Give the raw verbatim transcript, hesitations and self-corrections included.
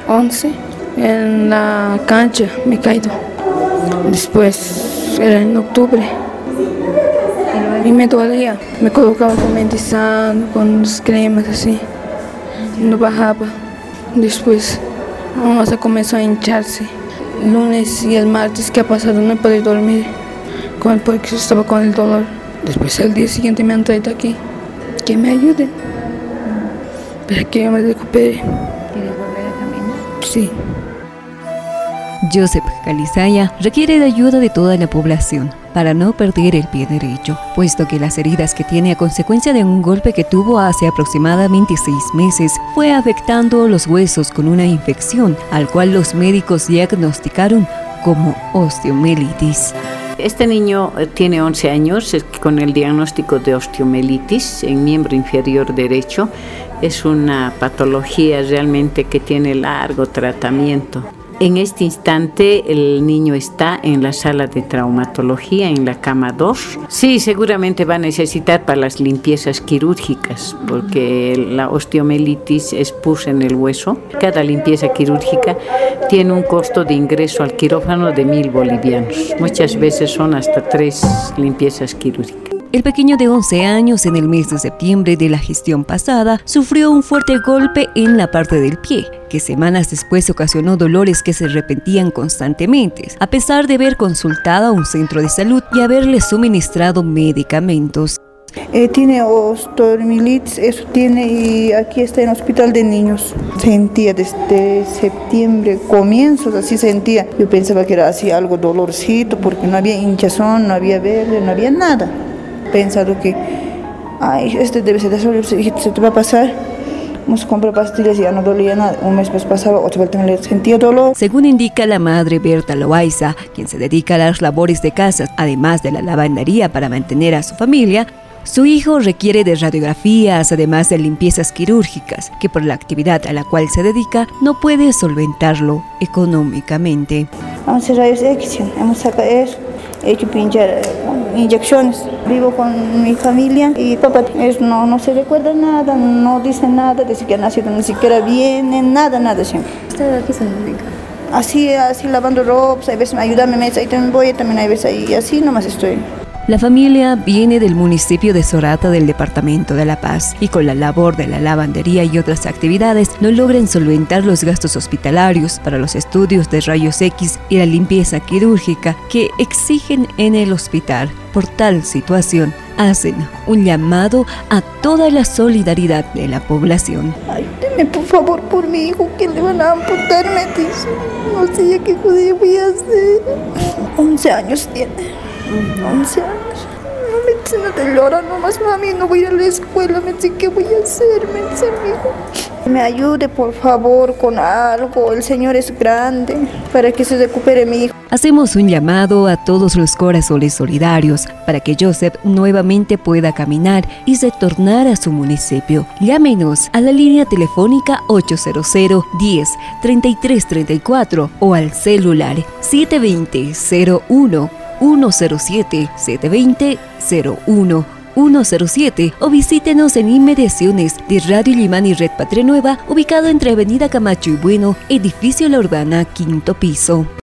once, en la cancha me he caído. Después era en octubre y me dolía. Me colocaba con mentizano, con las cremas así. No bajaba. Después mi masa comenzó a hincharse. El lunes y el martes que ha pasado no he podido dormir con, porque estaba con el dolor. Después el día siguiente me han traído aquí. Que me ayuden para que yo me recupere. ¿Quieres volver a caminar? Sí. Joseph Calizaya requiere de ayuda de toda la población para no perder el pie derecho, puesto que las heridas que tiene a consecuencia de un golpe que tuvo hace aproximadamente seis meses fue afectando los huesos con una infección, al cual los médicos diagnosticaron como osteomielitis. Este niño tiene once años con el diagnóstico de osteomielitis en miembro inferior derecho. Es una patología realmente que tiene largo tratamiento. En este instante el niño está en la sala de traumatología, en la cama dos. Sí, seguramente va a necesitar para las limpiezas quirúrgicas, porque la osteomielitis es pus en el hueso. Cada limpieza quirúrgica tiene un costo de ingreso al quirófano de mil bolivianos. Muchas veces son hasta tres limpiezas quirúrgicas. El pequeño de once años en el mes de septiembre de la gestión pasada sufrió un fuerte golpe en la parte del pie, que semanas después ocasionó dolores que se repetían constantemente, a pesar de haber consultado a un centro de salud y haberle suministrado medicamentos. Eh, tiene osteomielitis, eso tiene, y aquí está en el hospital de niños. Sentía desde septiembre, comienzos, así sentía. Yo pensaba que era así algo dolorcito, porque no había hinchazón, no había verde, no había nada. Pensado que, ay, este debe ser de eso, se te va a pasar. Vamos a comprar pastillas y ya no dolía nada. Un mes más pasaba, otra vez también sentía dolor. Según indica la madre Berta Loaiza, quien se dedica a las labores de casa, además de la lavandería para mantener a su familia, su hijo requiere de radiografías, además de limpiezas quirúrgicas, que por la actividad a la cual se dedica no puede solventarlo económicamente. Vamos a hacer rayos X, hemos sacado eso, he hecho pinchar eh, inyecciones. Vivo con mi familia y papá es, no, no se recuerda nada, no dice nada, desde que ha nacido ni siquiera viene, nada, nada siempre. ¿Usted a qué se dedica? Así, así lavando ropas, a veces ayúdame, me dice, ahí también voy, también hay veces ahí, así nomás estoy. La familia viene del municipio de Sorata del departamento de La Paz y con la labor de la lavandería y otras actividades no logran solventar los gastos hospitalarios para los estudios de rayos X y la limpieza quirúrgica que exigen en el hospital. Por tal situación, hacen un llamado a toda la solidaridad de la población. Ayúdenme por favor por mi hijo que le van a amputar, me dice. No sé ya qué cosa voy a hacer. once años tiene. once años. No me dice, no te llora nomás, mami, no voy a ir a la escuela, me dice, ¿qué voy a hacer? Me dice, amigo. Me ayude, por favor, con algo, el Señor es grande, para que se recupere mi hijo. Hacemos un llamado a todos los corazones solidarios para que Joseph nuevamente pueda caminar y retornar a su municipio. Llámenos a la línea telefónica ocho cero cero, diez, treinta y tres treinta y cuatro o al celular siete dos cero, cero uno, uno cero siete, siete dos cero, cero uno, uno cero siete o visítenos en inmediaciones de Radio Illimani Red Patria Nueva, ubicado entre Avenida Camacho y Bueno, edificio La Urbana, quinto piso.